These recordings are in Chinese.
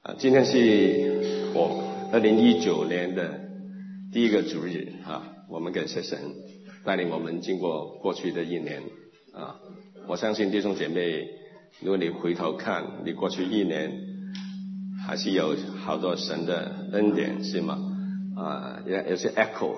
今天是我2019年的第一个主日我们感谢神带领我们经过过去的一年我相信弟兄姐妹，如果你回头看你过去一年，还是有好多神的恩典，是吗？也是 echo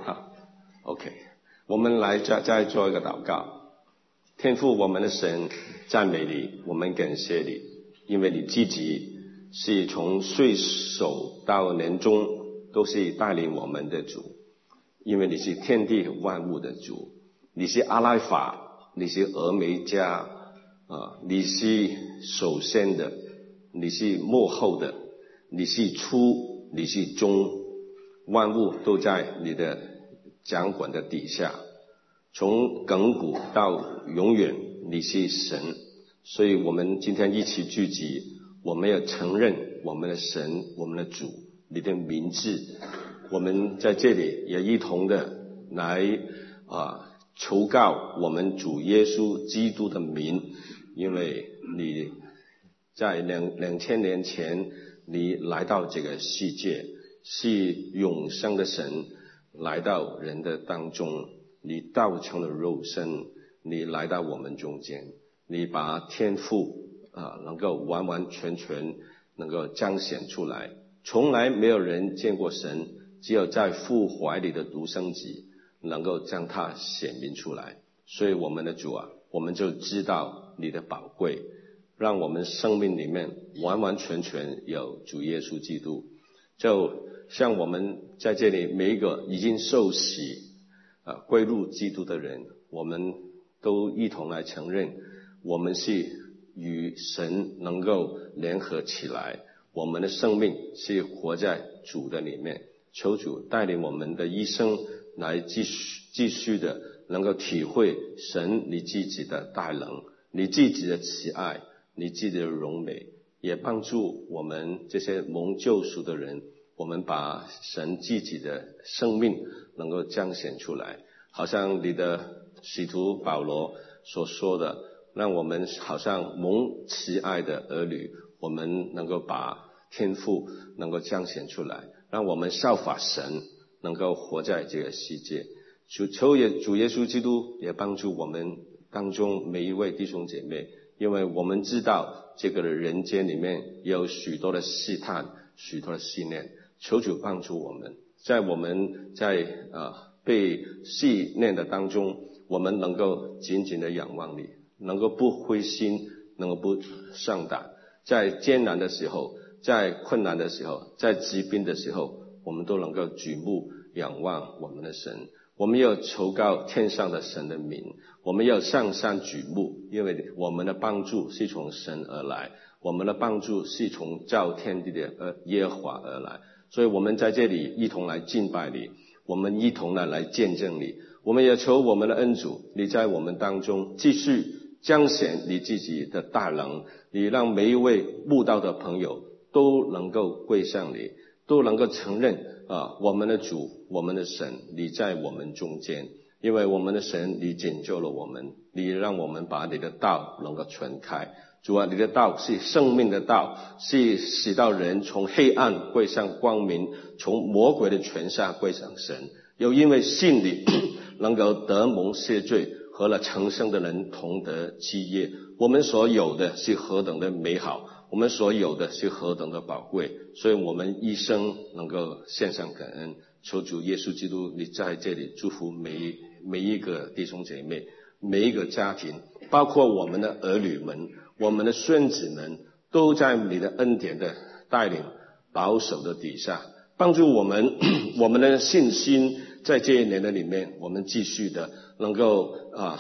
OK， 我们来再做一个祷告。天父，我们的神，赞美你，我们感谢你，因为你自己是从岁首到年终都是带领我们的主，因为你是天地万物的主，你是阿拉法，你是俄梅加你是首先的，你是末后的，你是初，你是终，万物都在你的掌管的底下，从亘古到永远你是神。所以我们今天一起聚集，我们要承认我们的神，我们的主，你的名字。我们在这里也一同的来求告我们主耶稣基督的名，因为你在2000年前你来到这个世界，是永生的神来到人的当中，你道成了肉身，你来到我们中间，你把天父能够完完全全能够彰显出来。从来没有人见过神，只有在父怀里的独生子能够将他显明出来。所以我们的主我们就知道你的宝贵，让我们生命里面完完全全有主耶稣基督。就像我们在这里每一个已经受洗归入基督的人，我们都一同来承认我们是与神能够联合起来，我们的生命是活在主的里面。求主带领我们的一生来继续的能够体会神你自己的大能，你自己的慈爱，你自己的荣美，也帮助我们这些蒙救赎的人，我们把神自己的生命能够彰显出来。好像你的使徒保罗所说的，让我们好像蒙慈爱的儿女，我们能够把天父能够彰显出来，让我们效法神，能够活在这个世界。求主耶稣基督也帮助我们当中每一位弟兄姐妹，因为我们知道这个人间里面有许多的试探，许多的试炼，求主帮助我们，在我们在被试炼的当中，我们能够紧紧的仰望你，能够不灰心，能够不丧胆，在艰难的时候，在困难的时候，在疾病的时候，我们都能够举目仰望我们的神。我们要求告天上的神的名，我们要上山举目，因为我们的帮助是从神而来，我们的帮助是从造天地的耶和华而来。所以我们在这里一同来敬拜你，我们一同来见证你。我们也求我们的恩主，你在我们当中继续彰显你自己的大能，你让每一位慕道的朋友都能够归向你，都能够承认我们的主，我们的神，你在我们中间。因为我们的神，你拯救了我们，你让我们把你的道能够传开。主你的道是生命的道，是使到人从黑暗归向光明，从魔鬼的权下归向神。又因为信你能够得蒙赦罪，和了成圣的人同得基业。我们所有的是何等的美好，我们所有的是何等的宝贵，所以我们一生能够献上感恩。求主耶稣基督你在这里祝福每一个弟兄姐妹，每一个家庭，包括我们的儿女们，我们的孙子们，都在你的恩典的带领保守的底下，帮助我们我们的信心在这一年的里面，我们继续的能够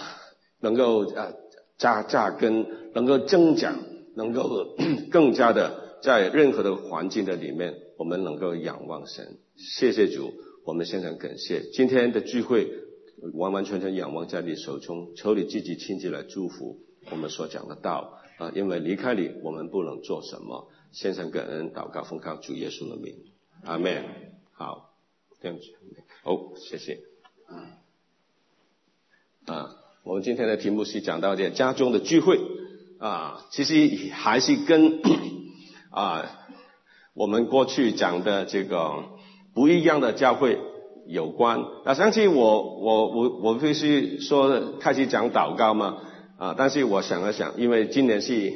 扎根，能够增长，能够更加的在任何的环境的里面，我们能够仰望神。谢谢主，我们现在感谢今天的聚会完完全全仰望在你手中，求你自己亲自来祝福我们所讲的道因为离开你我们不能做什么。献上感恩祷告奉靠主耶稣的名，阿们。好，这样子谢谢我们今天的题目是讲到这家中的聚会其实还是跟我们过去讲的这个不一样的教会有关。那相信我必须说开始讲祷告嘛，但是我想了想，因为今年是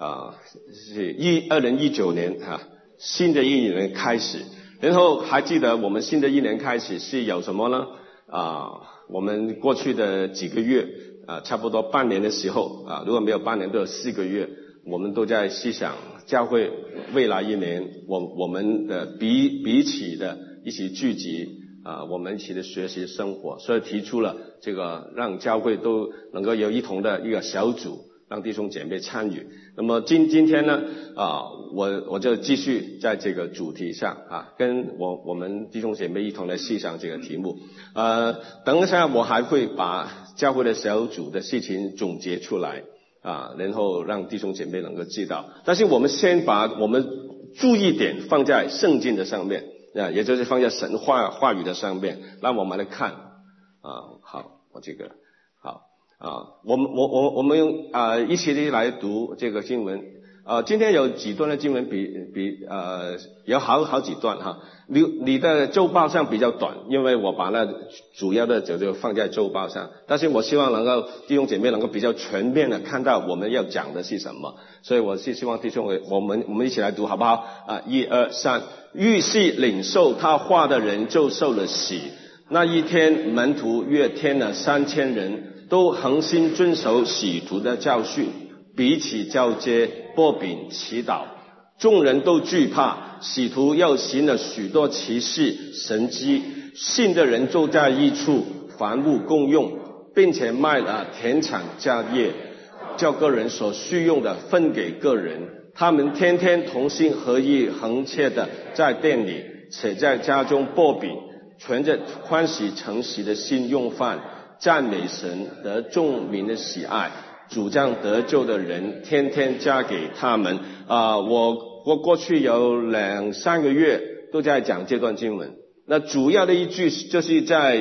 2019年新的一年开始，然后还记得我们新的一年开始是有什么呢？我们过去的几个月差不多半年的时候如果没有半年都有4个月，我们都在思想教会未来一年我们的彼此的一起聚集我们一起的学习生活，所以提出了这个让教会都能够有一同的一个小组，让弟兄姐妹参与。那么今天呢我就继续在这个主题上跟我们弟兄姐妹一同来思想这个题目。等一下我还会把教会的小组的事情总结出来然后让弟兄姐妹能够知道。但是我们先把我们注意点放在圣经的上面也就是放在神话语的上面，让我们来看好，我这个好我们一起来读这个经文。今天有几段的经文有好几段你的周报上比较短，因为我把那主要的就放在周报上，但是我希望能够弟兄姐妹能够比较全面的看到我们要讲的是什么，所以我是希望弟兄我们一起来读好不好1、2、3。预是领受他话的人就受了洗。那一天门徒约添了3000人，都恒心遵守使徒的教训，彼此交接，擘饼祈祷。众人都惧怕，使徒又行了许多奇事神迹，信的人就在一处，凡物共用，并且卖了田产家业，叫个人所需用的分给个人。他们天天同心合意恒切的在店里，且在家中擘饼，存着欢喜诚实的心用饭，赞美神，得众民的喜爱，主将得救的人天天加给他们。我过去有2-3个月都在讲这段经文。那主要的一句就是在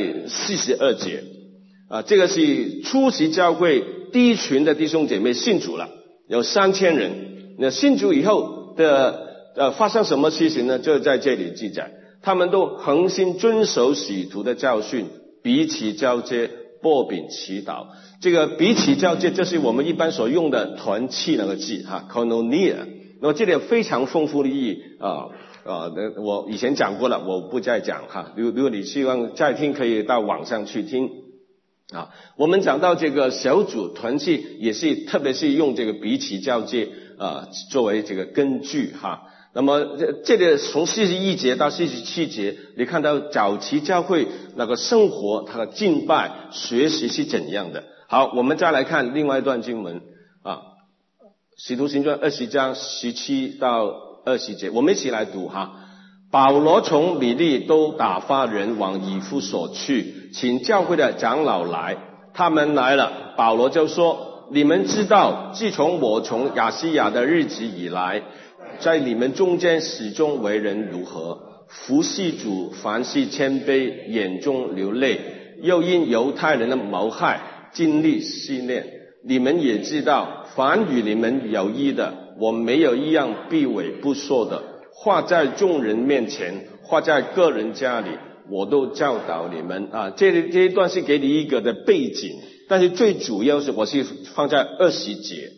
42节这个是初期教会第一群的弟兄姐妹信主了，有3000人。那信主以后的发生什么事情呢？就在这里记载，他们都恒心遵守使徒的教训，彼此交接，擘饼祈祷。这个彼此交接就是我们一般所用的团契那个字koinonia。那么这里有非常丰富的意义我以前讲过了，我不再讲如果你希望再听，可以到网上去听我们讲到这个小组团契也是特别是用这个彼此交接作为这个根据那么这里从41节到47节，你看到早期教会那个生活，它的敬拜学习是怎样的。好，我们再来看另外一段经文使徒行传20章17到20节，我们一起来读保罗从米利都打发人往以弗所去，请教会的长老来。他们来了，保罗就说：你们知道，自从我从亚细亚的日子以来，在你们中间始终为人如何，服侍主，凡事谦卑，眼中流泪，又因犹太人的谋害经历试炼。你们也知道，凡与你们有益的，我没有一样避讳不说的，或在众人面前，或在个人家里，我都教导你们这一段是给你一个的背景，但是最主要是我是放在20节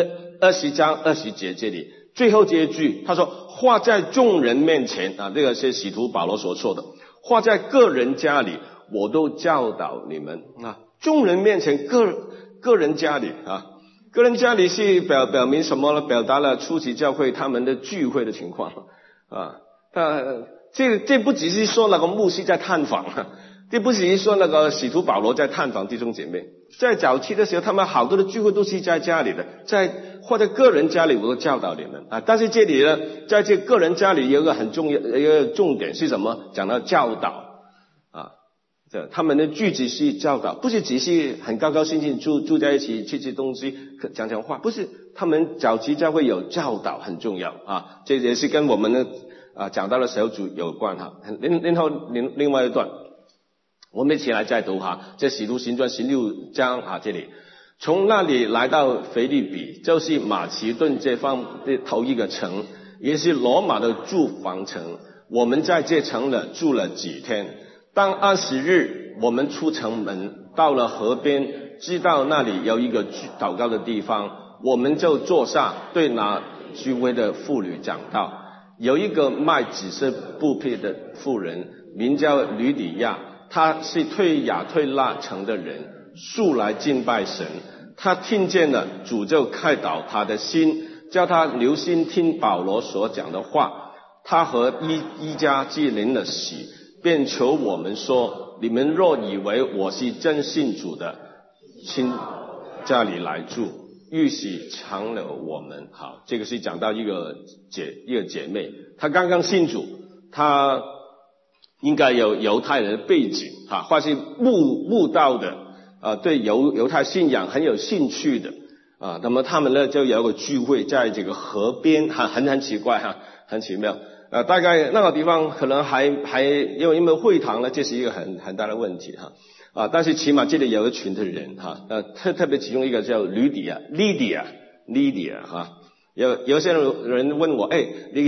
20章20节这里最后这一句，他说或在众人面前这个是使徒保罗所说的，或在个人家里，我都教导你们众人面前，个人家里个人家里是表明什么呢？表达了初期教会他们的聚会的情况这不只是说那个牧师在探访这不只是说那个使徒保罗在探访弟兄姐妹，在早期的时候，他们好多的聚会都是在家里的，或者个人家里我都教导你们但是这里呢，在这个人家里有一个很重要一个重点是什么？讲到教导他们的句子是教导，不是只是很高高兴兴住在一起吃东西讲话，不是，他们早期教会有教导很重要这也是跟我们的讲到的小组有关然后另外一段我们一起来再读这使徒行传16章这里，从那里来到腓立比，就是马其顿这方的头一个城， 也是罗马的住房城。我们在这城了住了几天。当20日，我们出城门，到了河边，知道那里有一个祷告的地方，我们就坐下，对那聚会的妇女讲道。有一个卖紫色布匹的妇人，名叫吕底亚，她是退亚退拉城的人，素来敬拜神。她听见了，主就开导她的心，叫她留心听保罗所讲的话。她和一家既领了洗，便求我们说：你们若以为我是真信主的，请家里来住，预许长留我们。好，这个是讲到一个姐妹，她刚刚信主，她应该有犹太人的背景或是慕道的对犹太信仰很有兴趣的那么他们呢就有一个聚会在这个河边很奇怪很奇妙大概那个地方可能还因为会堂呢，这是一个很大的问题但是起码这里有一群的人特别其中一个叫Lydia有些人问我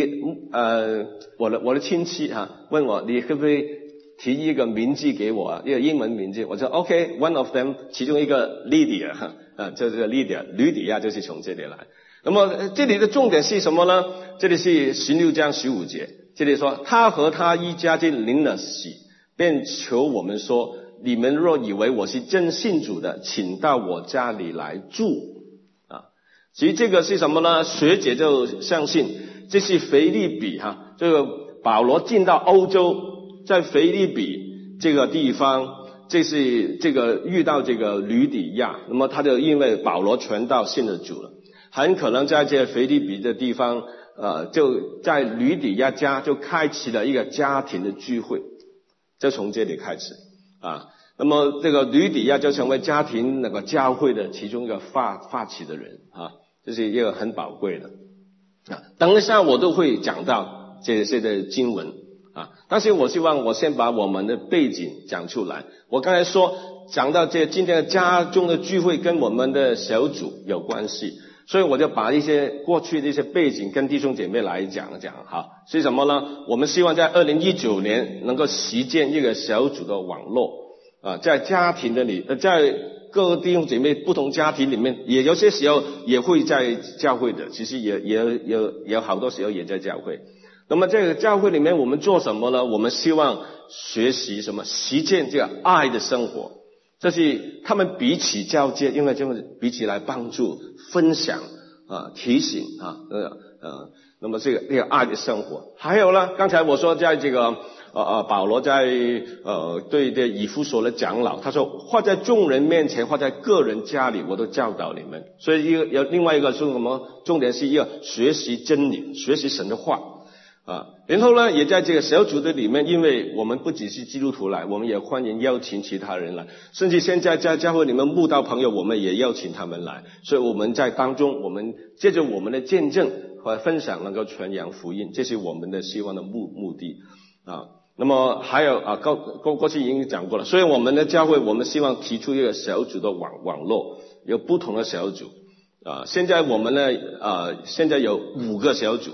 我的亲戚问我你可不可以提一个名字给我一个英文名字，我说 OK one of them 其中一个 Lydia 这个 Lydia 吕底亚就是从这里来。那么这里的重点是什么呢？这里是16章15节，这里说他和他一家就领了洗，便求我们说：你们若以为我是真信主的，请到我家里来住其实这个是什么呢？学姐就相信这是腓立比这个保罗进到欧洲，在腓立比这个地方，这是这个遇到这个吕底亚，那么他就因为保罗传道信了主了，很可能在这腓立比的地方就在吕底亚家就开启了一个家庭的聚会，就从这里开始那么这个吕底亚就成为家庭那个教会的其中一个发起的人这是一个很宝贵的等一下我都会讲到这些的经文但是我希望我先把我们的背景讲出来。我刚才说讲到这今天的家中的聚会跟我们的小组有关系，所以我就把一些过去的一些背景跟弟兄姐妹来讲是什么呢？我们希望在2019年能够实践一个小组的网络在家庭的里在各个弟兄姐妹不同家庭里面，也有些时候也会在教会的，其实也好多时候也在教会。那么这个教会里面我们做什么呢？我们希望学习什么？实践这个爱的生活，这是他们彼此交接，因为这么彼此来帮助分享提醒那么这个爱的生活。还有呢，刚才我说在这个保罗在对这以弗所的长老，他说或在众人面前或在个人家里我都教导你们。所以有另外一个是什么？重点是一个学习真理，学习神的话然后呢也在这个小组的里面，因为我们不只是基督徒来，我们也欢迎邀请其他人来，甚至现在在教会里面慕道朋友我们也邀请他们来，所以我们在当中我们借着我们的见证和分享能够传扬福音，这是我们的希望的目的那么还有过去已经讲过了，所以我们的教会我们希望提出一个小组的网络，有不同的小组现在我们呢现在有5个小组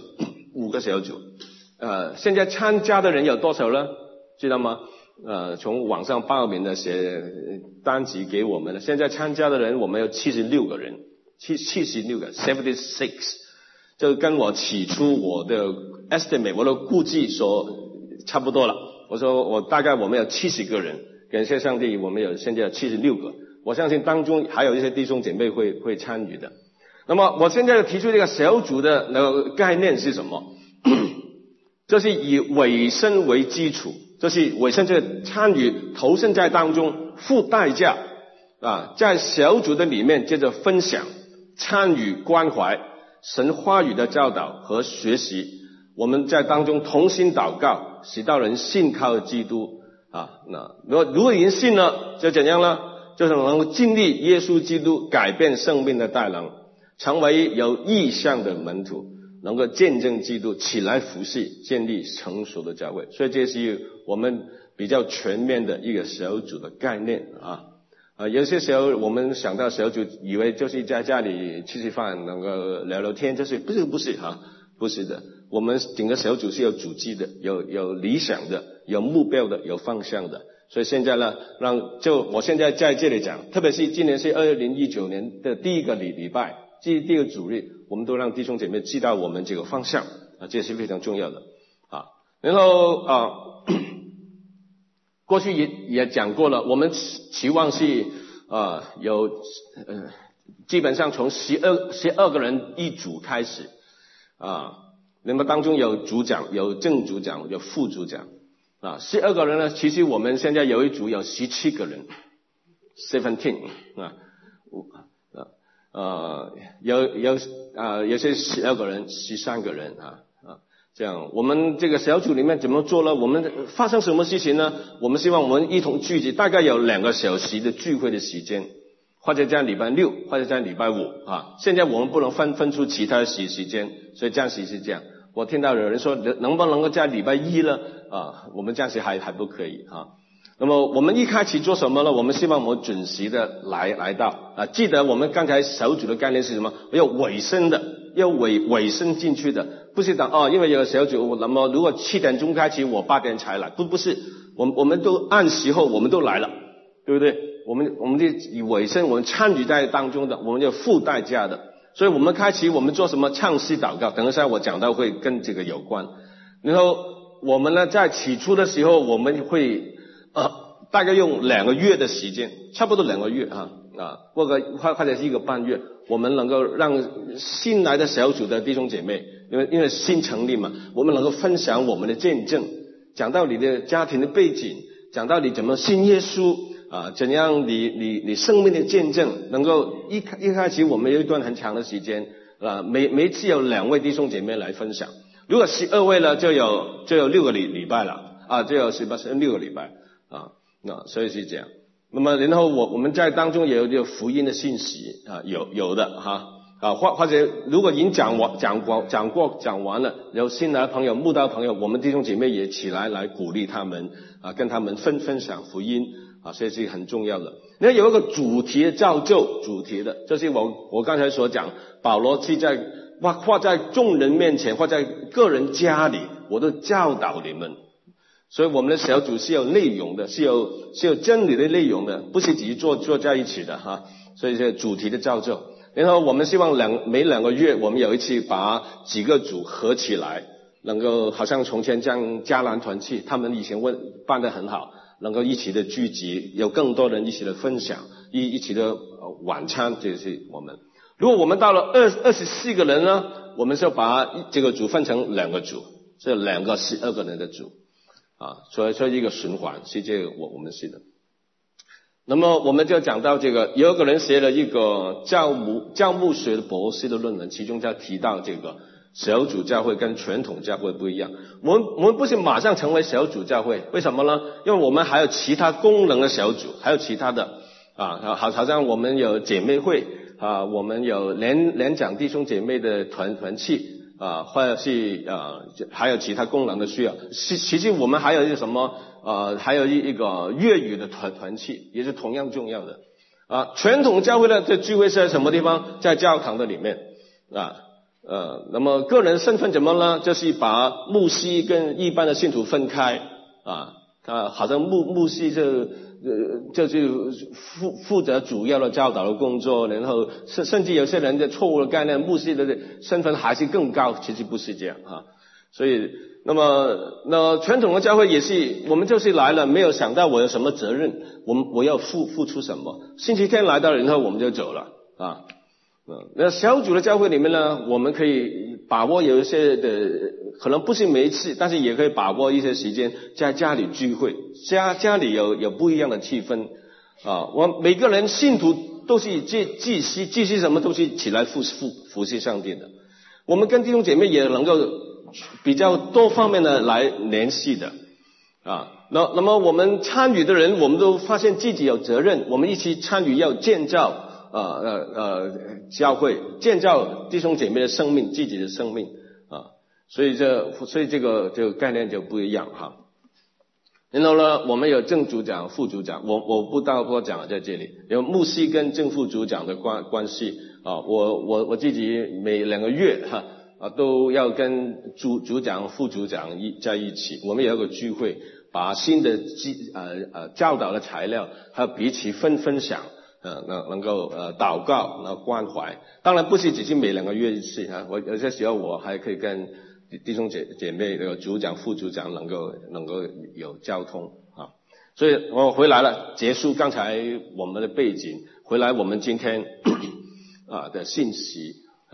现在参加的人有多少呢？知道吗？从网上报名的写单子给我们的，现在参加的人我们有76个人，76个 76， 就跟我起初我的 estimate 我的估计说差不多了。我说大概我们有70个人，感谢上帝我们有现在有76个，我相信当中还有一些弟兄姐妹会参与的。那么我现在提出这个小组的那个概念是什么？这是以委身为基础，这是委身这个参与投身在当中付代价在小组的里面接着分享参与关怀神话语的教导和学习，我们在当中同心祷告，使到人信靠基督那如果已经信了就怎样呢？就是能够经历耶稣基督改变生命的大能，成为有意向的门徒，能够见证基督，起来服侍，建立成熟的教会。所以这是我们比较全面的一个小组的概念有些时候我们想到小组以为就是在家里吃饭能够聊聊天，就是不是不是的。 我们整个小组是有组织的，有理想的，有目标的，有方向的。所以现在呢，我现在在这里讲，特别是今年是2019年的第一个礼拜，第一个主日，我们都让弟兄姐妹知道我们这个方向啊，这是非常重要的啊。然后过去也讲过了，我们期望是基本上从12个人一组开始啊，那么当中有组长，有正组长，有副组长啊，12个人呢，其实我们现在有一组有17个人 ，17有些12个人，13个人啊，这样我们这个小组里面怎么做呢？我们发生什么事情呢？我们希望我们一同聚集，大概有2个小时的聚会的时间，或者在礼拜6，或者在礼拜5啊。现在我们不能分出其他的时间，所以暂时是这样。我听到有人说能不能够在礼拜1呢？我们暂时还不可以啊。那么我们一开始做什么呢？我们希望我们准时的来到啊。记得我们刚才小组的概念是什么？要尾声的，要尾声进去的，不是等因为有小组，那么如果7点钟开始，我8点才来，不是，我们都按时候我们都来了，对不对？我们的尾声，我们参与在当中的，我们要付代价的。所以我们开始我们做什么唱诗祷告，等一下我讲到会跟这个有关。然后我们呢，在起初的时候，我们会大概用2个月的时间，差不多2个月或者是1个半月，我们能够让新来的小组的弟兄姐妹，因为新成立嘛，我们能够分享我们的见证，讲到你的家庭的背景，讲到你怎么信耶稣怎样你生命的见证，能够一开始我们有一段很长的时间每一次有2位弟兄姐妹来分享，如果12位呢，就有6个礼拜了就有6个礼拜所以是这样。那么然后我们在当中也有福音的信息有的或者如果已经讲完了，有新来的朋友、慕道朋友，我们弟兄姐妹也起来鼓励他们跟他们分享福音所以是很重要的。那有一个主题的造就，主题的就是我刚才所讲，保罗是在或在众人面前，或在个人家里，我都教导你们。所以我们的小组是有内容的，是有真理的内容的，不是只是坐在一起的所以这主题的造就。然后我们希望每2个月我们有一次把几个组合起来，能够好像从前这样迦南团契，他们以前办得很好，能够一起的聚集，有更多人一起的分享，一起的晚餐，这是我们。如果我们到了24个人呢，我们就把这个组分成2个组，这2个12个人的组所以一个循环是这个我们是的。那么我们就讲到这个，有一个人写了一个教牧学的博士的论文，其中就提到这个小组教会跟传统教会不一样。我们不是马上成为小组教会，为什么呢？因为我们还有其他功能的小组，还有其他的好像我们有姐妹会我们有联长弟兄姐妹的团契或者是还有其他功能的需要。其实我们还有一个什么还有一个粤语的团契，也是同样重要的传统教会的这聚会是在什么地方？在教堂的里面那么个人身份怎么呢？就是把牧师跟一般的信徒分开好像牧师就是负责主要的教导的工作，然后甚至有些人的错误的概念，牧师的身份还是更高，其实不是这样所以那传统的教会也是，我们就是来了，没有想到我有什么责任，我要付出什么，星期天来到了，然后我们就走了那小组的教会里面呢，我们可以把握有一些的，可能不是每一次，但是也可以把握一些时间在家里聚会，家里有不一样的气氛我每个人信徒都是祭司什么都是起来服侍上帝的。我们跟弟兄姐妹也能够比较多方面的来联系的那么我们参与的人，我们都发现自己有责任，我们一起参与要建造教会，建造弟兄姐妹的生命，自己的生命所以这个概念就不一样然后呢，我们有正组长、副组长，我不多讲在这里，有牧师跟正副组长的关系我自己每2个月都要跟组长、副组长在一起，我们有一个聚会，把新的教导的材料还有彼此分享，能够祷告，然后关怀。当然不是只是每2个月一次啊，我有些时候我还可以跟弟兄姐妹那个组长、副组长能够有交通啊。所以我回来了，结束刚才我们的背景，回来我们今天的信息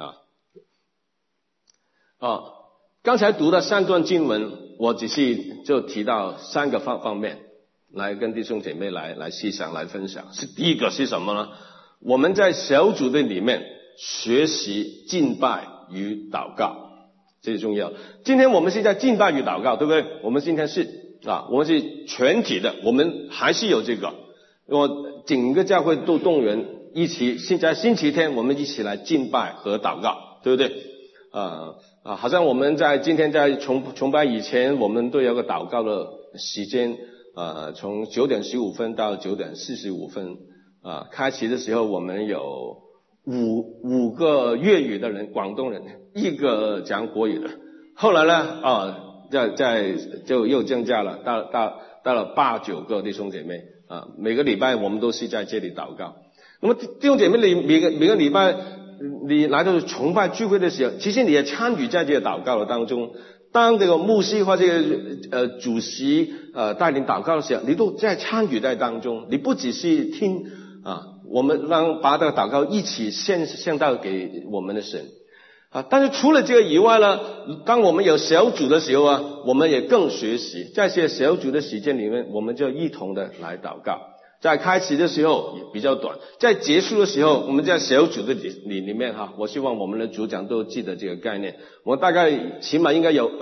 刚才读的3段经文，我只是就提到3个方面来跟弟兄姐妹来思想来分享。第一个是什么呢？我们在小组的里面学习敬拜与祷告，这是重要。今天我们是在敬拜与祷告，对不对？我们今天是我们是全体的，我们还是有这个，我整个教会都动员一起，现在星期天我们一起来敬拜和祷告，对不对？好像我们今天在崇拜以前，我们都有个祷告的时间，从9点15分到9点45分，开始的时候我们有五个粤语的人，广东人，1个讲国语的，后来呢就又增加了，到了8、9个弟兄姐妹，每个礼拜我们都是在这里祷告。那么弟兄姐妹，你每个礼拜你来到崇拜聚会的时候，其实你也参与在这个祷告的当中。当这个牧师或这个主席带领祷告的时候，你都在参与在当中，你不只是听我们把这个祷告一起献到给我们的神但是除了这个以外呢，当我们有小组的时候我们也更学习，在这些小组的时间里面，我们就一同的来祷告。在开始的时候也比较短，在结束的时候，我们在小组的里面我希望我们的组长都记得这个概念。我大概起码应该有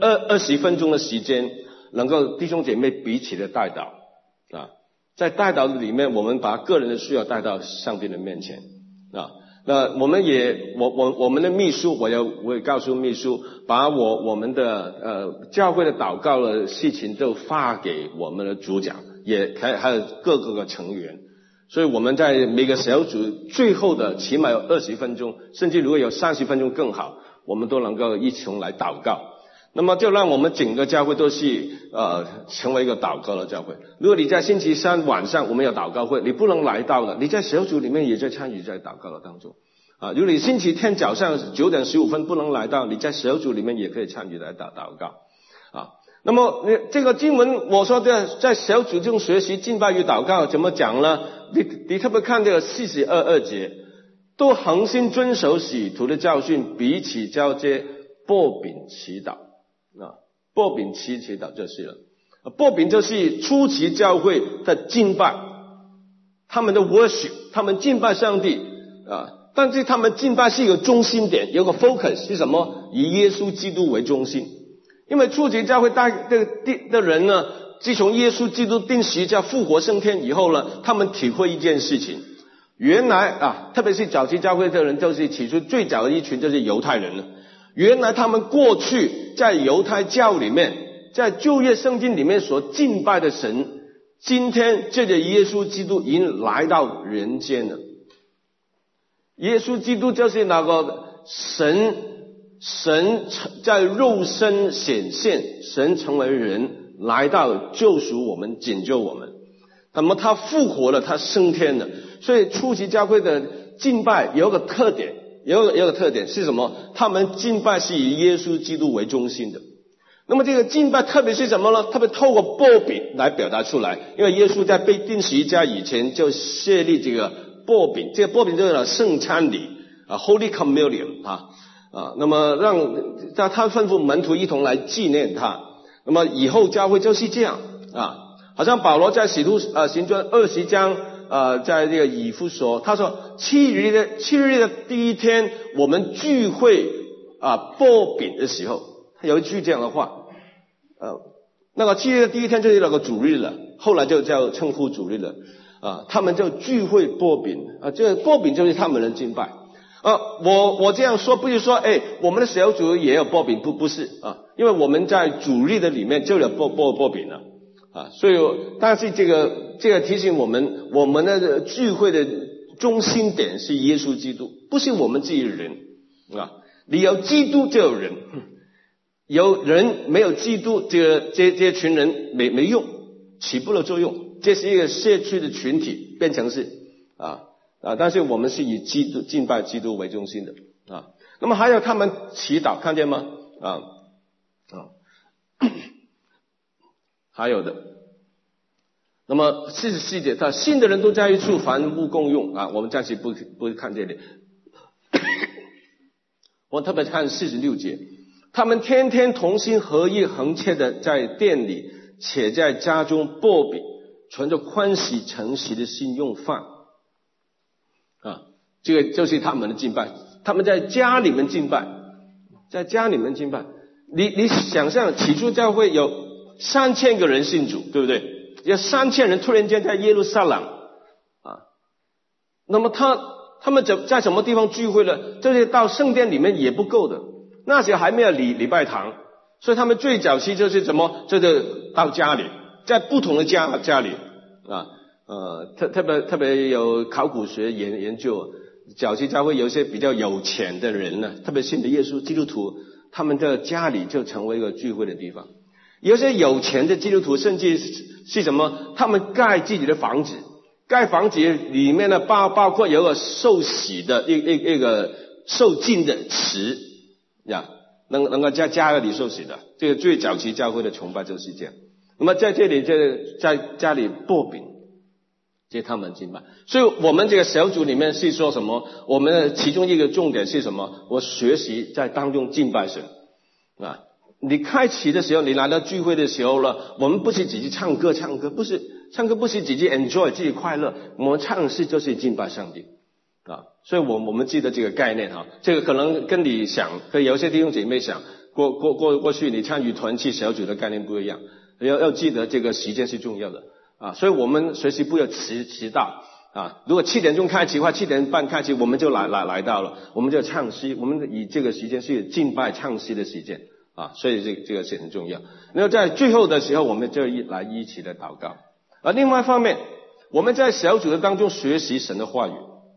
20分钟的时间，能够弟兄姐妹彼此的代祷在代祷里面，我们把个人的需要带到上帝的面前那我们我们的秘书，我也告诉秘书，把我们的教会的祷告的事情都发给我们的组长，还有各个成员。所以我们在每个小组最后的起码有20分钟，甚至如果有30分钟更好，我们都能够一同来祷告。那么就让我们整个教会都是成为一个祷告的教会。如果你在星期3晚上我们有祷告会，你不能来到了，你在小组里面也在参与在祷告的当中如果你星期天早上9点15分不能来到，你在小组里面也可以参与来祷告那么这个经文我说在小组中学习敬拜与祷告怎么讲呢？你特别看这个42节，都恒心遵守使徒的教训，彼此交接，擘饼祈祷擘饼祈祷就是了。擘饼就是初期教会的敬拜，他们的 worship， 他们敬拜上帝但是他们敬拜是一个中心点，有个 focus 是什么？以耶稣基督为中心。因为初期教会的人呢，自从耶稣基督钉十字架复活升天以后呢，他们体会一件事情，原来特别是早期教会的人，就是起初最早的一群就是犹太人了。原来他们过去在犹太教里面，在旧约圣经里面所敬拜的神，今天借着耶稣基督已经来到人间了。耶稣基督就是那个神在肉身显现，神成为人来到救赎我们，拯救我们。那么他复活了，他升天了。所以初期教会的敬拜有一个特点，有一个特点是什么？他们敬拜是以耶稣基督为中心的。那么这个敬拜特别是什么呢？特别透过擘饼来表达出来，因为耶稣在被钉十字架以前就设立这个擘饼，这个擘饼就是圣餐礼Holy Communion 那么让他吩咐门徒一同来纪念他。那么以后教会就是这样好像保罗在使徒行传20章在这个以弗所，他说七日的第一天我们聚会擘饼的时候，他有一句这样的话那个7日的第一天就是那个主日了，后来就叫称呼主日了他们就聚会擘饼这个擘饼就是他们的敬拜我这样说不是说我们的小组也有擘饼，不是因为我们在主日的里面就有擘饼了所以但是这个提醒我们的聚会的中心点是耶稣基督，不是我们自己的人你有基督就有人，有人没有基督，这些群人没用，起不了作用。这是一个社区的群体，变成是但是我们是以敬拜基督为中心的啊。那么还有他们祈祷，看见吗？还有的。那么44节，他信的人都在一处，凡物共用啊。我们暂时不看这里。我特别看46节，他们天天同心合意恒切的在店里，且在家中擘饼，存着欢喜诚实的心用饭啊。这个就是他们的敬拜，他们在家里面敬拜，在家里面敬拜。你想象起初教会有3000个人信主，对不对？有3000人突然间在耶路撒冷啊，那么他们在什么地方聚会呢？这些到圣殿里面也不够的，那时还没有礼拜堂，所以他们最早期就是什么？就是到家里，在不同的家里啊，特别有考古学研究，早期教会有一些比较有钱的人呢，特别信的耶稣基督徒，他们的家里就成为一个聚会的地方。有些有钱的基督徒甚至是什么？他们盖自己的房子，盖房子里面呢包括有个受洗的一个受浸的池呀，能够在家里受洗的。这个最早期教会的崇拜就是这样。那么在这里在家里擘饼，这他们敬拜。所以我们这个小组里面是说什么？我们的其中一个重点是什么？我学习在当中敬拜神啊。你开启的时候，你来到聚会的时候了，我们不是只是唱歌，不是唱歌，不是只是 enjoy 自己快乐，我们唱诗就是敬拜上帝啊。所以我们记得这个概念哈，这个可能跟你想，跟有些弟兄姐妹想过去你参与团契小组的概念不一样，要记得这个时间是重要的啊。所以我们随时不要迟到啊。如果7点钟开启的话，7点半开启，我们就来到了，我们就唱诗，我们以这个时间是敬拜唱诗的时间。所以这个是很重要。然后在最后的时候，我们就来一起的祷告。而另外一方面，我们在小组的当中学习神的话语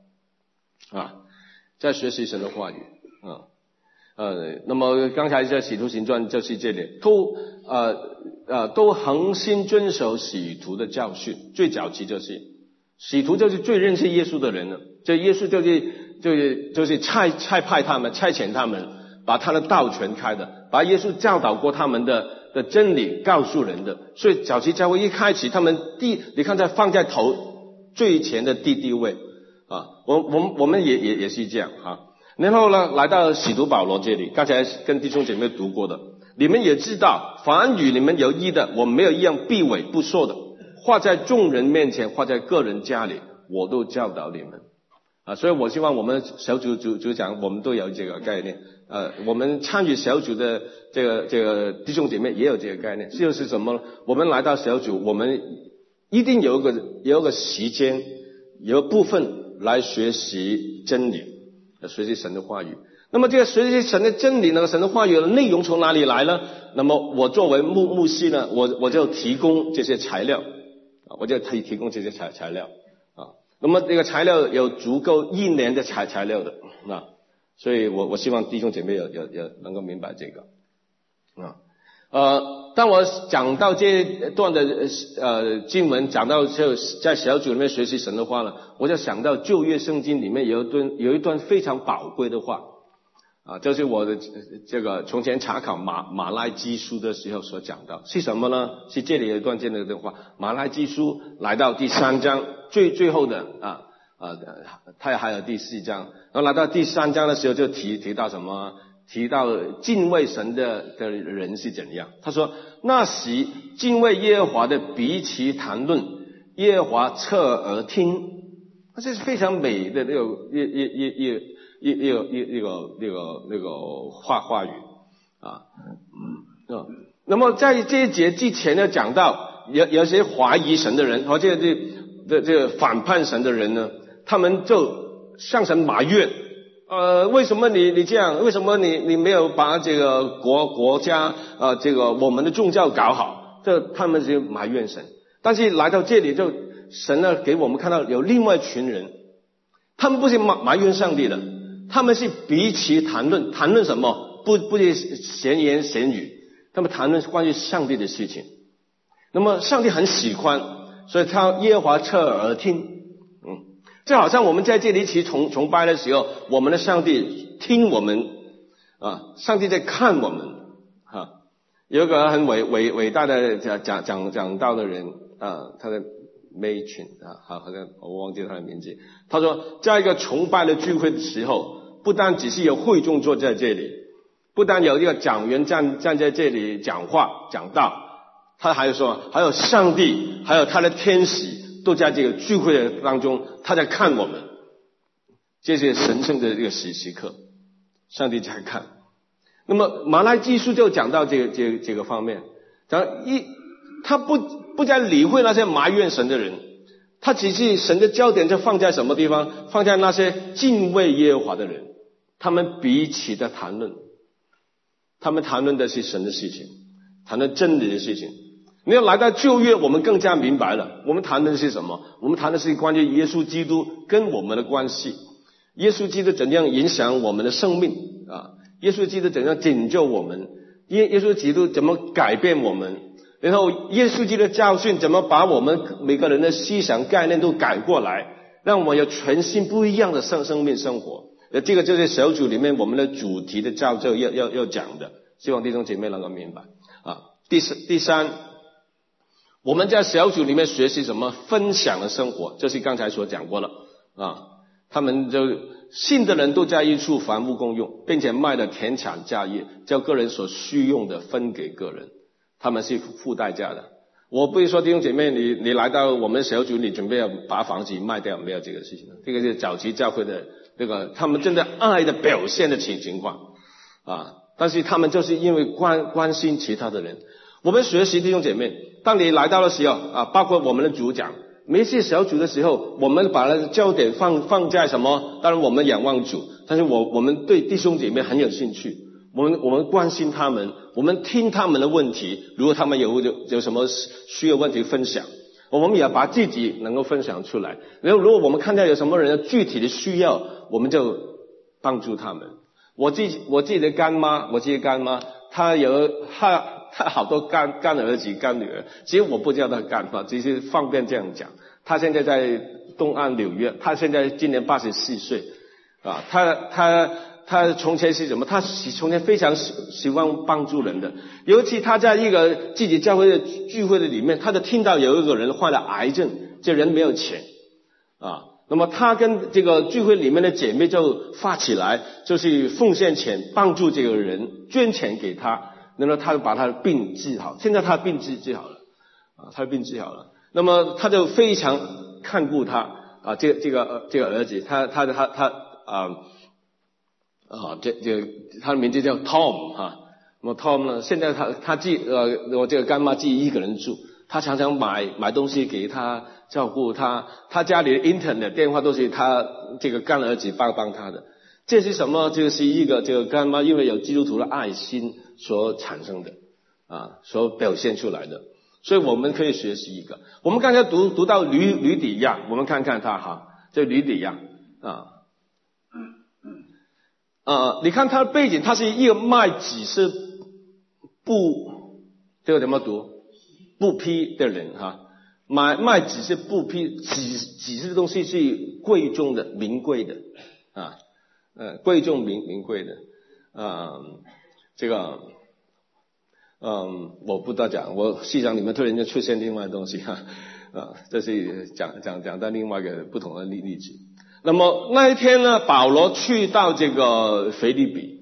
在学习神的话语那么刚才在使徒行传就是这里，都恒心遵守使徒的教训。最早期就是使徒就是最认识耶稣的人了，这耶稣就是差派他们，差遣他们，把他的道传开的，把耶稣教导过他们的真理告诉人的。所以早期教会一开始，他们你看在放在头最前的第一位我们也是这样然后呢，来到使徒保罗这里，刚才跟弟兄姐妹读过的，你们也知道，凡与你们有益的，我没有一样避讳不说的，或在众人面前，或在个人家里，我都教导你们所以我希望我们小组组长我们都有这个概念我们参与小组的这个弟兄姐妹也有这个概念，就是什么？我们来到小组，我们一定有一个时间，有一部分来学习真理，学习神的话语。那么这个学习神的真理呢，神的话语的内容从哪里来呢？那么我作为牧师呢，我就提供这些材料我就提供这些材料那么这个材料有足够1年的材料的所以我希望弟兄姐妹有能够明白这个当我讲到这段的经文，讲到就在小组里面学习神的话呢，我就想到旧约圣经里面有一段非常宝贵的话就是我的这个从前查考马拉基书的时候所讲到，是什么呢？是这里有一段这样的话，马拉基书来到第3章最后的它还有第4章，然后来到第3章的时候就提到什么？提到敬畏神的人是怎样。他说那时敬畏耶和华的彼此谈论，耶和华侧耳听。这是非常美的那个话语那么在这一节之前呢，讲到有些怀疑神的人和这个反叛神的人呢，他们就向神埋怨为什么你这样？为什么你没有把这个国家这个我们的宗教搞好？他们就埋怨神。但是来到这里就神呢给我们看到有另外一群人，他们不是埋怨上帝的， 他们是彼此谈论什么？不是闲言闲语，他们谈论关于上帝的事情。那么上帝很喜欢，所以他耶和华侧耳听。就好像我们在这里一起崇拜的时候，我们的上帝听我们上帝在看我们有一个很伟大的讲道的人他的Maychin 好像我忘记他的名字。他说，在一个崇拜的聚会的时候，不单只是有会众坐在这里，不单有一个讲员站在这里讲话讲道，他还有说，还有上帝，还有他的天使都在这个聚会的当中，他在看我们。这些神圣的这个时刻，上帝在看。那么马拉基书就讲到这个方面，他不再理会那些埋怨神的人，他只是神的焦点就放在什么地方？放在那些敬畏耶和华的人，他们彼此的谈论，他们谈论的是神的事情，谈论真理的事情。没有来到旧约，我们更加明白了，我们谈的是什么？我们谈的是关于耶稣基督跟我们的关系，耶稣基督怎样影响我们的生命耶稣基督怎样拯救我们，耶稣基督怎么改变我们，然后耶稣基督的教训怎么把我们每个人的思想概念都改过来，让我们有全新不一样的生命生活。这个就是小组里面我们的主题的造就要讲的，希望弟兄姐妹能够明白第三，我们在小组里面学习什么？分享的生活，这是刚才所讲过了他们就信的人都在一处房屋共用，并且卖了田产家业，叫个人所需用的分给个人，他们是付代价的。我不是说弟兄姐妹你来到我们小组，你准备要把房子卖掉，没有这个事情。这个是早期教会的这个他们真的爱的表现的情况但是他们就是因为关心其他的人。我们学习弟兄姐妹，当你来到的时候包括我们的组长，每一次小组的时候，我们把那个焦点放在什么？当然我们仰望主，但是我们对弟兄姐妹很有兴趣，我们关心他们，我们听他们的问题，如果他们有什么需要问题分享，我们也把自己能够分享出来。然后如果我们看到有什么人的具体的需要，我们就帮助他们。我自己的干妈，他好多干儿子干女儿，其实我不叫他干妈，只是方便这样讲。他现在在东岸纽约，他现在今年84岁他从前是什么？他从前非常喜欢帮助人的，尤其他在一个自己教会的聚会的里面，他就听到有一个人患了癌症，这人没有钱那么他跟这个聚会里面的姐妹就发起来，就是奉献钱帮助这个人，捐钱给他，然后他就把他的病治好。现在他的病治好了那么他就非常看顾他这个儿子，他的名字叫 Tom 那么 Tom 呢，现在他我这个干妈自己一个人住，他常常买东西给他，照顾他，他家里的 internet 电话都是他这个干儿子帮他的。这是什么？这是一个这个干妈因为有基督徒的爱心所产生的所表现出来的。所以我们可以学习一个。我们刚才读到吕底亚，我们看看他这吕底亚你看他的背景，他是一个卖几十布，这个怎么读？布匹的人卖几十布匹，几十的东西是贵重的、名贵的贵重名贵的这个我不多讲，我细讲里面突然间出现另外的东西这是讲到另外一个不同的例子。那么那一天呢，保罗去到这个腓立比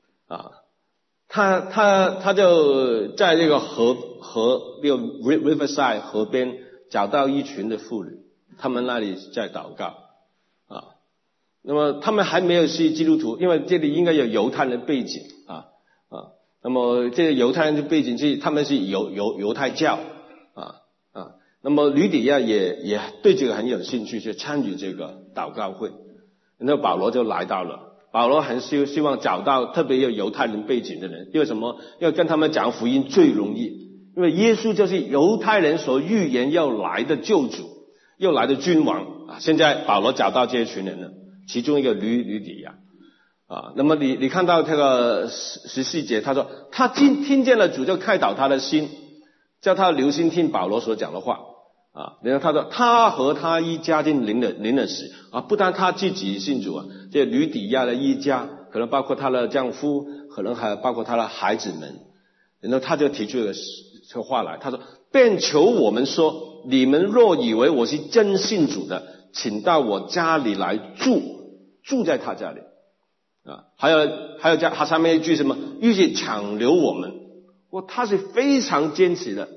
他就在这个河这个 Riverside 河边找到一群的妇女，他们那里在祷告那么他们还没有是基督徒，因为这里应该有犹太人的背景那么这个犹太人的背景是他们是犹太教那么吕底亚也对这个很有兴趣，去参与这个祷告会。那保罗就来到了。保罗很希望找到特别有犹太人背景的人，因为什么？要跟他们讲福音最容易，因为耶稣就是犹太人所预言要来的救主，要来的君王现在保罗找到这一群人了，其中一个吕底亚那么你看到这个14节，他说他听见了主就开导他的心，叫他留心听保罗所讲的话然后他说他和他一家进领了洗不但他自己信主这吕底亚的一家，可能包括他的丈夫，可能还包括他的孩子们，然后他就提出了这个话来，他说便求我们说，你们若以为我是真信主的，请到我家里来住在他家里还有他上面一句什么预计强留我们，他是非常坚持的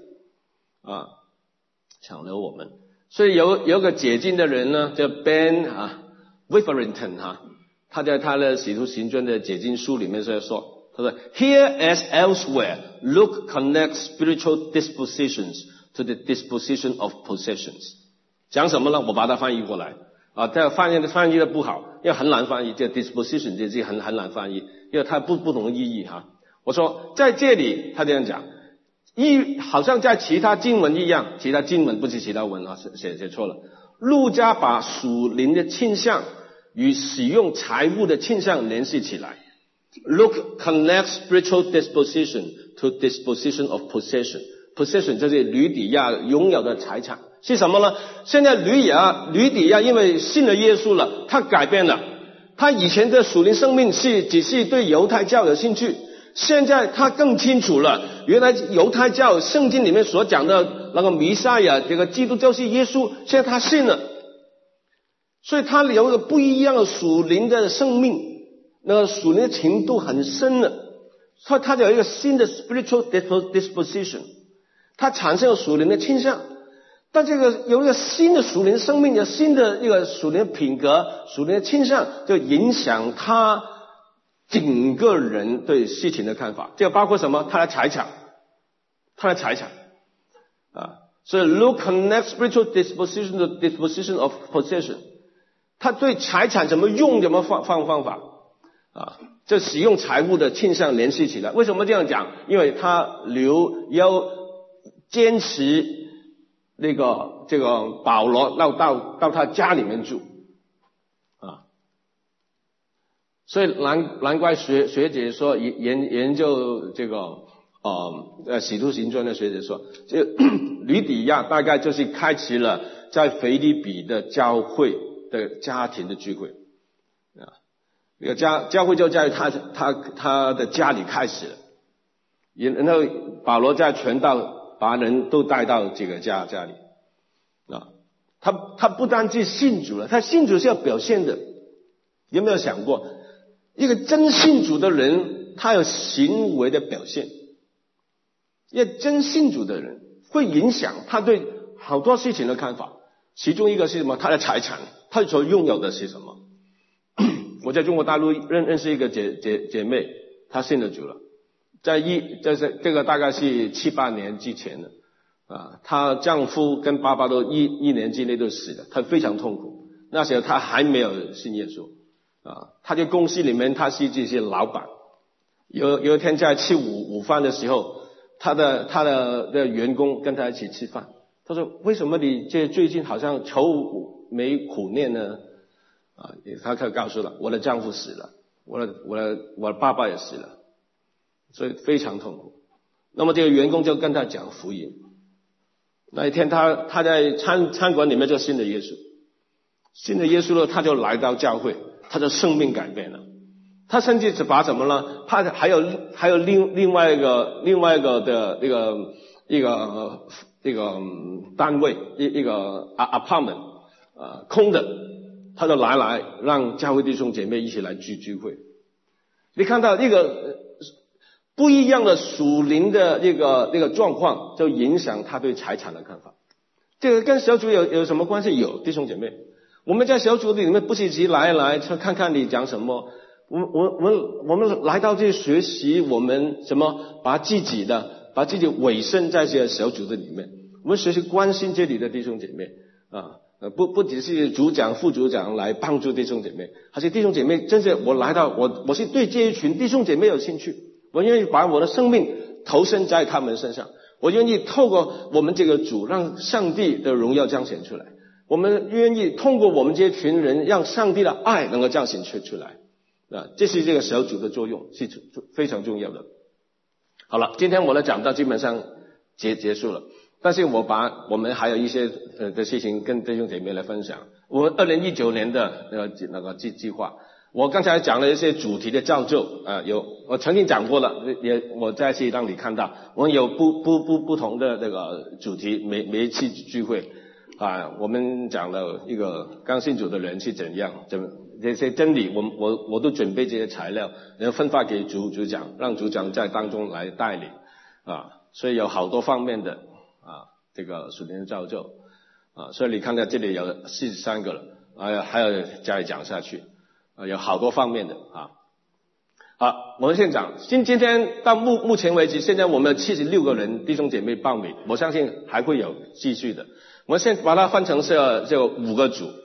强留我们。所以有个解经的人呢叫 Ben Witherington 他在他的使徒行传的解经书里面说他说 Here as elsewhere, Luke connects spiritual dispositions to the disposition of possessions。 讲什么呢？我把它翻译过来这翻译的不好，因为很难翻译，这 disposition 这字很难翻译，因为它不同的意义我说在这里他这样讲，好像在其他经文一样，其他经文不是其他文写错了。路加把属灵的倾向与使用财物的倾向联系起来。Luke connects spiritual disposition to disposition of possession. Possession 就是吕底亚拥有的财产是什么呢？现在吕底亚因为信了耶稣了，他改变了，他以前的属灵生命只是对犹太教有兴趣，现在他更清楚了，原来犹太教圣经里面所讲的那个弥赛亚，这个基督就是耶稣，现在他信了，所以他有一个不一样的属灵的生命，那个属灵的程度很深了，所以他有一个新的 spiritual disposition， 他产生了属灵的倾向，但这个有一个新的属灵生命，有新的一个属灵的品格，属灵的倾向，就影响他整个人对事情的看法。这个包括什么？他的财产所以 Luke connects spiritual disposition to disposition of possession。 他对财产怎么用，怎么方法这使用财物的倾向联系起来。为什么这样讲？因为他要坚持这个保罗到他家里面住所以难怪学姐说研究这个使徒行传的学姐说，这吕底亚大概就是开启了在腓立比的教会的家庭的聚会那个教会就在他的家里开始了，然后保罗在传道，把人都带到这个家里他不单是信主了，他信主是要表现的。有没有想过，一个真信主的人，他有行为的表现。因为真信主的人会影响他对好多事情的看法，其中一个是什么？他的财产，他所拥有的是什么？我在中国大陆认识一个姐妹，她信了主了，这个大概是7、8年之前的她丈夫跟爸爸都一年之内都死了，她非常痛苦。那时候她还没有信耶稣她在公司里面，她是这些老板。有一天在吃午饭的时候，她的员工跟她一起吃饭，她说：“为什么你最近好像愁眉苦脸呢？”她可告诉了我的丈夫死了，我的爸爸也死了，所以非常痛苦。那么这个员工就跟他讲福音。那一天他在餐馆里面就信了耶稣了，他就来到教会，他的生命改变了。他甚至把什么呢？他还有另外一个的一个单位，一个 apartment 空的，他就来让教会弟兄姐妹一起来聚会。你看到一个不一样的属灵的那个状况，就影响他对财产的看法。这个跟小组有什么关系？有，弟兄姐妹，我们在小组里面不是只来看看你讲什么，我们来到这里学习，我们什么把自己委身在这些小组的里面，我们学习关心这里的弟兄姐妹不只是组长副组长来帮助弟兄姐妹，还是弟兄姐妹真是我是对这一群弟兄姐妹有兴趣，我愿意把我的生命投身在他们身上，我愿意透过我们这个组让上帝的荣耀彰显出来，我们愿意通过我们这群人让上帝的爱能够彰显出来这是这个小组的作用，是非常重要的。好了，今天我的讲道基本上结束了，但是我们还有一些的事情跟弟兄姐妹来分享。我们2019年的那个计划，我刚才讲了一些主题的造就我曾经讲过了，我再次让你看到，我们有不同的这个主题，每一次聚会我们讲了一个刚信主的人是怎样，这些真理我都准备这些材料，然后分发给主讲，让主讲在当中来带领所以有好多方面的这个属灵的造就所以你看到这里有43个了，还有再讲下去有好多方面的好，我们先讲今天到目前为止，现在我们有76个人弟兄姐妹报名，我相信还会有继续的。我们先把它分成是5个组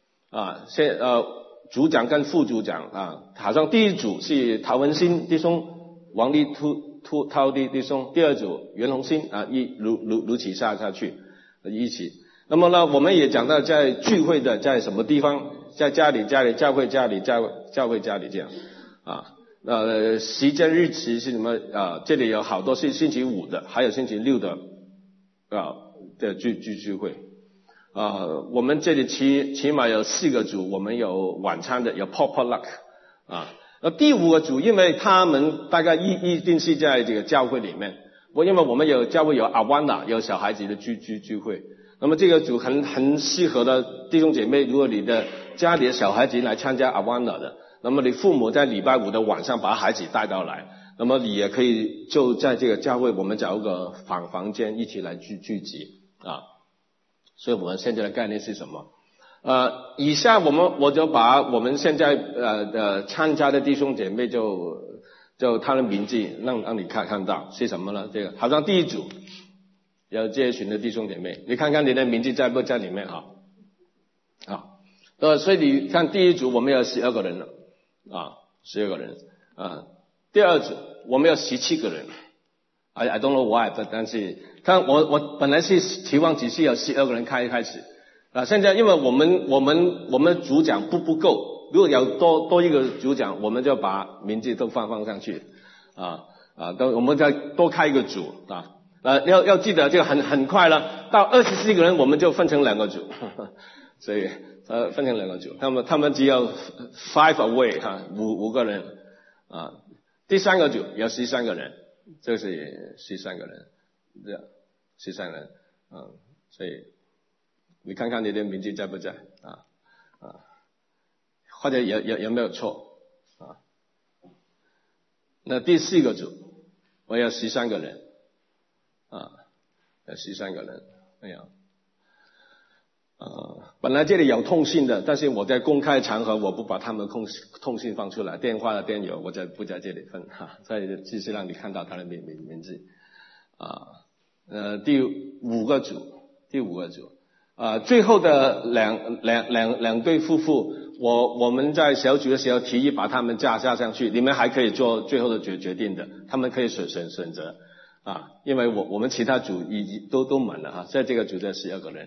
主讲跟副主讲好像第一组是陶文新弟兄、王立涛弟兄，第二组袁宏新如此下去一起。那么呢，我们也讲到在聚会的在什么地方，在家里教会家里教会家里这样时间日期是什么这里有好多是星期5的，还有星期6的聚会我们这里起码有4个组，我们有晚餐的，有 potluck第5个组，因为他们大概一定是在这个教会里面，因为我们有教会有 Awana 有小孩子的聚会，那么这个组很适合的弟兄姐妹，如果你的家里的小孩子来参加 Awana 的，那么你父母在礼拜5的晚上把孩子带到来，那么你也可以就在这个教会我们找一个房间一起来聚集所以我们现在的概念是什么以下我就把我们现在参加的弟兄姐妹就他的名字让你看到是什么呢？这个好像第一组有这一群的弟兄姐妹，你看看你的名字在不在里面所以你看第一组我们有12个人了12个人第二组我们有17个人I don't know why， 但是看我本来是期望只是有12个人开始现在因为我们主讲不够，如果有多一个主讲，我们就把名字都放上去我们再多开一个组要记得这个很快了，到24个人我们就分成2个组所以分成2个组，他们只有5 away 5个人第3个组有13个人，这是13个人13人所以你看看你的名字在不在或者有没有错那第4个组我有13个人有13个人没有本来这里有通信的，但是我在公开场合我不把他们通信放出来，电话的电邮我不在这里分所以只是让你看到他的名字第5个组最后的两对夫妇，我们在小组的时候提议把他们加上去，你们还可以做最后的决定的，他们可以选择因为我们其他组已经都满了在这个组的12个人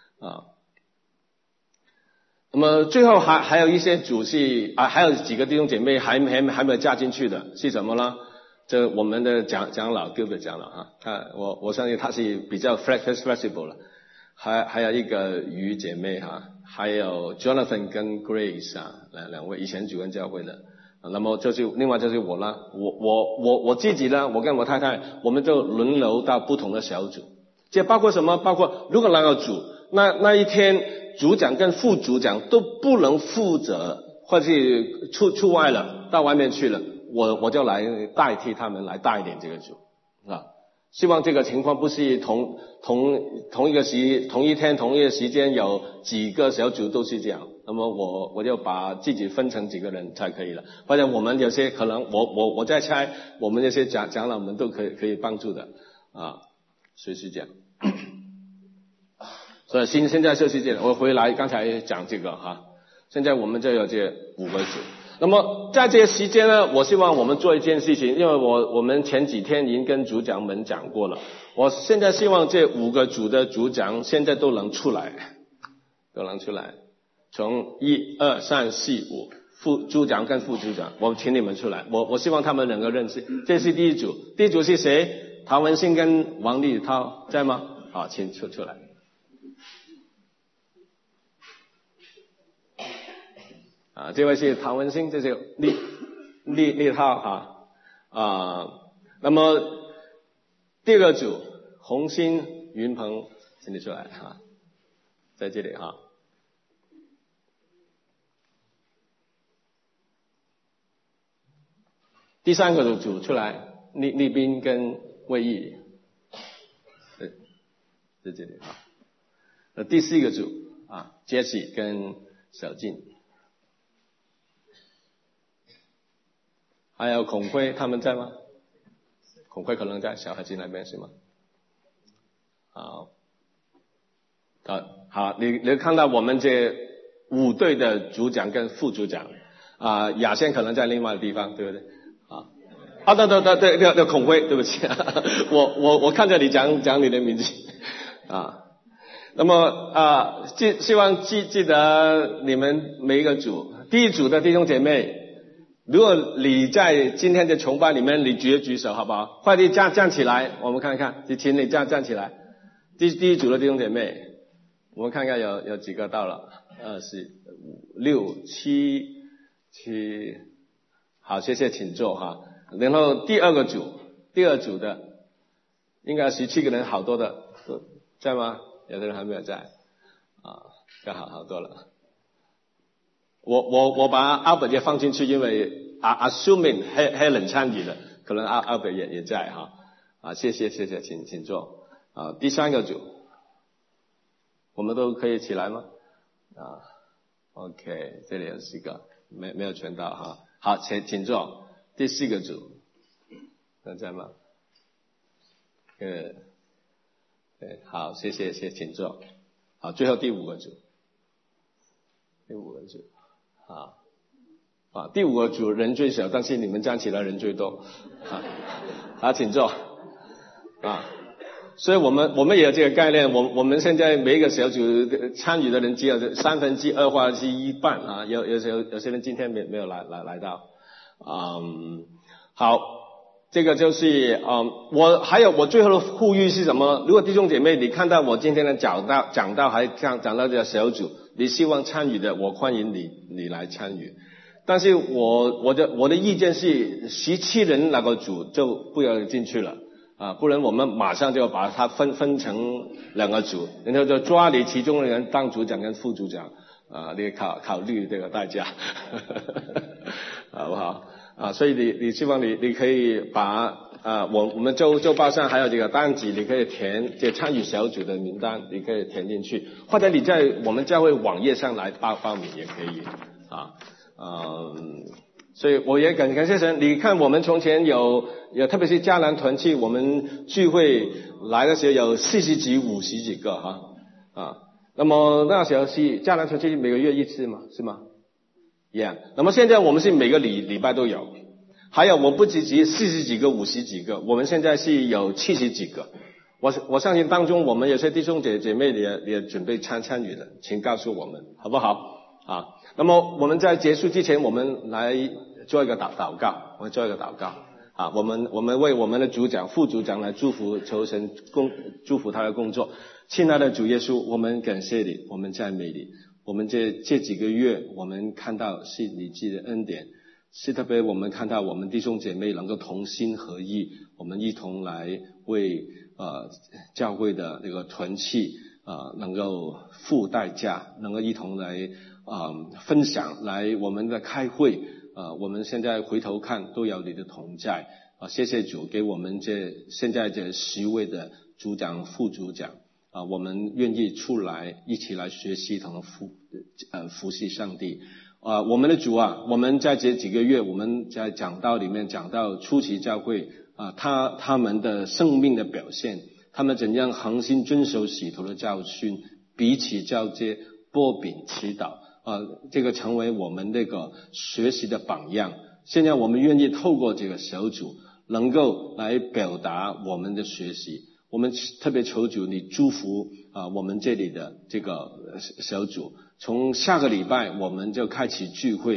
那么最后还有一些组是还有几个弟兄姐妹还没有加进去的，是什么呢？这我们的长老 Gilbert 长老我相信他是比较 flexible 了，还有一个于姐妹还有 Jonathan 跟 Grace 两位以前主任教会的那么另外就是我啦，我自己呢，我跟我太太我们就轮流到不同的小组，这包括什么？包括如果那个组那一天主讲跟副主讲都不能负责，或是出外了，到外面去了，我就来代替他们来带领这个组希望这个情况不是同一天同一个时间有几个小组都是这样，那么我就把自己分成几个人才可以了，或者我们有些可能我在猜我们那些长老们都可以帮助的所以是这样所以现在就是这样，我回来刚才讲这个现在我们就有这5个组。那么在这些时间呢，我希望我们做一件事情，因为我们前几天已经跟组长们讲过了，我现在希望这5个组的组长现在都能出来，从1、2、3、4、5 组长跟副组长，我请你们出来，我希望他们能够认识。这是第一组，第一组是谁？唐文信跟王立涛在吗？好，请出来。这位是唐文信，这是立涛那么第二个组洪鑫、云鹏，请你出来在这里第三个组出来，立斌跟魏毅，在这里第四个组Jessie 跟小静，还有孔辉他们在吗？孔辉可能在小海基那边是吗？好，你看到我们这5队的组长跟副组长雅仙可能在另外的地方，对不对？对，孔辉，对不起我看着你讲你的名字那么希望记得你们每一个组，第一组的弟兄姐妹，如果你在今天的崇拜里面，你举手好不好？快点站起来，我们看看，请你站起来。第一组的弟兄姐妹，我们看看有几个到了，2、4、5、6、7，好，谢谢，请坐然后第二组的应该17个人，好多的在吗？有的人还没有在刚好多了。我把阿本也放进去，因为assuming Helen 参与了，可能阿本也在谢谢，请坐第三个组，我们都可以起来吗？OK， 这里有4个，没有全到好，请坐。第4个组在吗？对，好，谢谢，请坐。好，最后第5个组，第5个组人最少，但是你们站起来人最多好，请坐所以我们也有这个概念，我们现在每一个小组参与的人只有2/3或者是一半有些人今天没有来到好，这个就是我最后的呼吁是什么？如果弟兄姐妹你看到我今天的讲到还讲到这个小组，你希望参与的，我欢迎你来参与。但是我的意见是17人那个组就不要进去了不然我们马上就要把它分成2个组，然后就抓你其中的人当组长跟副组长你考虑这个代价好不好所以你希望你可以把我们周报上还有这个单子，你可以填这参与小组的名单，你可以填进去，或者你在我们教会网页上来报名也可以所以我也感谢神。你看我们从前有特别是迦南团契，我们聚会来的时候有40几50几个那么那时候是迦南团契每个月1次嘛，是吗？Yeah， 那么现在我们是每个礼拜都有，还有我不只40几个50几个，我们现在是有70几个。我相信当中我们有些弟兄姐妹也准备参与的，请告诉我们好不好那么我们在结束之前，我们来做一个祷告，我们为我们的组长副组长来祝福，求神祝福他的工作。亲爱的主耶稣，我们感谢你，我们赞美你，我们这几个月我们看到是你自己的恩典，是特别我们看到我们弟兄姐妹能够同心合意，我们一同来为教会的那个团契能够付代价，能够一同来分享，来我们的开会我们现在回头看都有你的同在谢谢主给我们现在这10位的组长副组长我们愿意出来一起来学习同服侍上帝我们的主我们在这几个月我们在讲道里面讲到初期教会他们的生命的表现，他们怎样恒心遵守使徒的教训，彼此交接，擘饼祈祷这个成为我们那个学习的榜样。现在我们愿意透过这个小组能够来表达我们的学习，我们特别求主你祝福我们这里的这个小组，从下个礼拜我们就开始聚会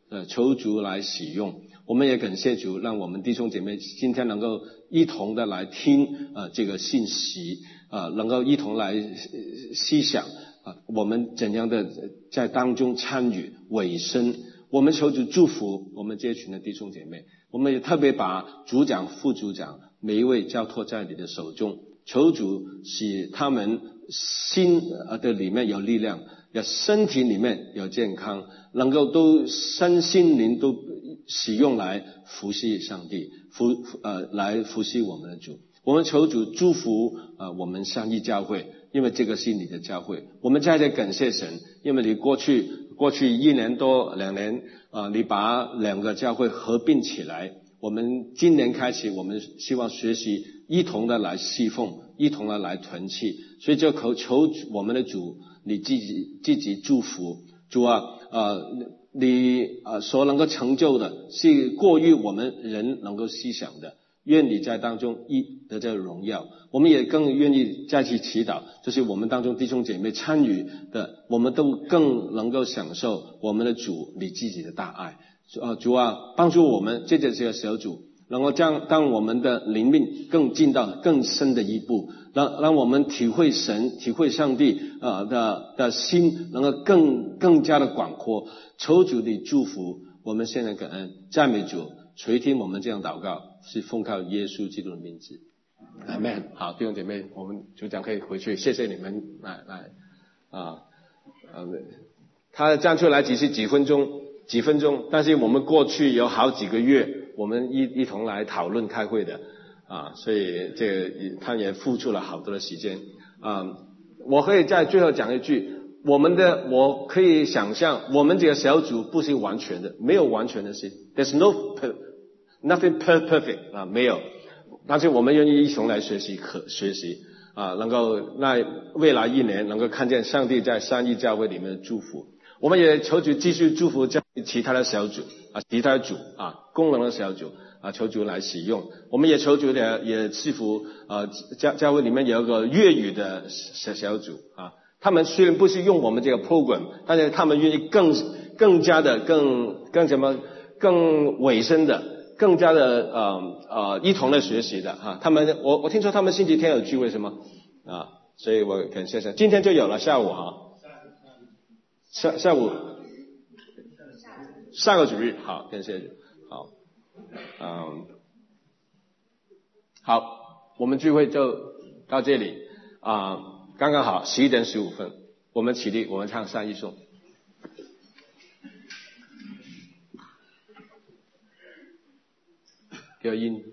求主来使用。我们也感谢主，让我们弟兄姐妹今天能够一同的来听这个信息，能够一同来思想我们怎样的在当中参与委身。我们求主祝福我们这群的弟兄姐妹，我们也特别把组长、副组长每一位交托在你的手中，求主使他们心的里面有力量，要身体里面有健康，能够都身心灵都使用来服侍上帝，来服侍我们的主。我们求主祝福我们三一教会，因为这个是你的教会。我们在这感谢神，因为你过去1年多2年你把2个教会合并起来。我们今年开始，我们希望学习一同的来侍奉，一同的来团契，所以就求我们的主，你积极祝福。主啊，你所能够成就的是过于我们人能够思想的，愿你在当中得这荣耀。我们也更愿意再去祈祷，就是我们当中弟兄姐妹参与的，我们都更能够享受我们的主你自己的大爱。主啊，帮助我们借着这个小组，能够当我们的灵命更进到更深的一步，让我们体会神、体会上帝的心，能够更加的广阔。求主的祝福，我们现在感恩赞美主，垂听我们这样祷告，是奉靠耶稣基督的名字，阿们。好，弟兄姐妹，我们组长可以回去，谢谢你们来他站出来只是几分钟，但是我们过去有好几个月，我们一同来讨论开会的所以这个他也付出了好多的时间我可以在最后讲一句，我可以想象，我们这个小组不是完全的，没有完全的事 ，there's nothing perfect 没有，但是我们愿意一同来学习能够那未来1年能够看见上帝在三一教会里面的祝福。我们也求主继续祝福其他的小组其他的组功能的小组求主来使用。我们也求主也赐福教会里面有一个粤语的小组他们虽然不是用我们这个 program， 但是他们愿意更加的更委身的，更加的一同的学习的我听说他们星期天有聚会是吗所以我感谢神，今天就有了下午下午上个主日，好，感谢主，好好，我们聚会就到这里刚刚好11点15分，我们起立，我们唱三一颂。给我音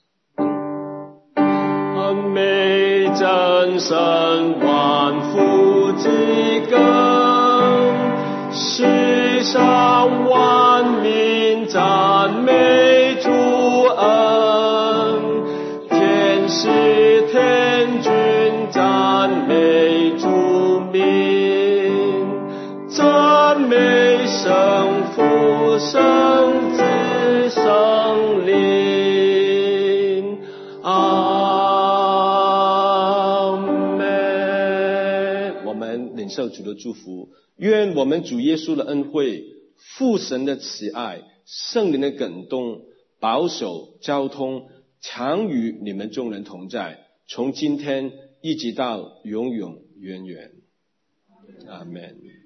很美真神万福之根，世上万民赞美主恩，天使天君赞美主名，赞美圣父圣子圣灵，阿们。我们领受主的祝福，愿我们主耶稣的恩惠、父神的慈爱、圣灵的感动、保守、交通，常与你们众人同在，从今天一直到永永远远，阿们。